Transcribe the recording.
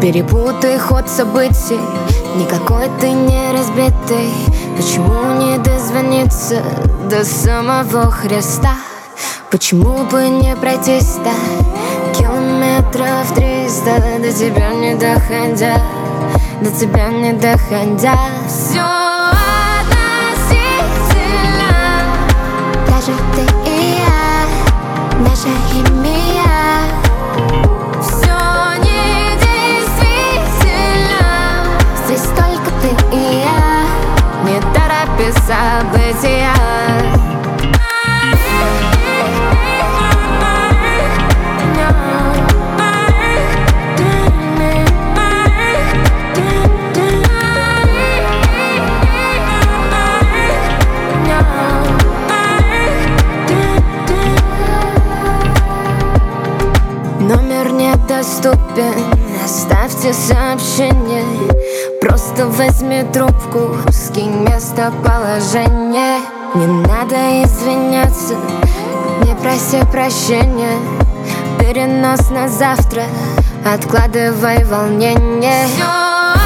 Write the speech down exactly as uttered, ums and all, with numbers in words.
Перепутай ход событий, никакой ты не разбитый. Почему не дозвониться до самого Христа? Почему бы не пройтись-то километров триста, до тебя не доходя, до тебя не доходя? Все относительно, даже ты и я, наша химия. Все недействительно, здесь только ты и я, не торопись события. Номер недоступен, оставьте сообщение. Просто возьми трубку, скинь местоположение. Не надо извиняться, не проси прощения. Перенос на завтра, откладывай волнение. Все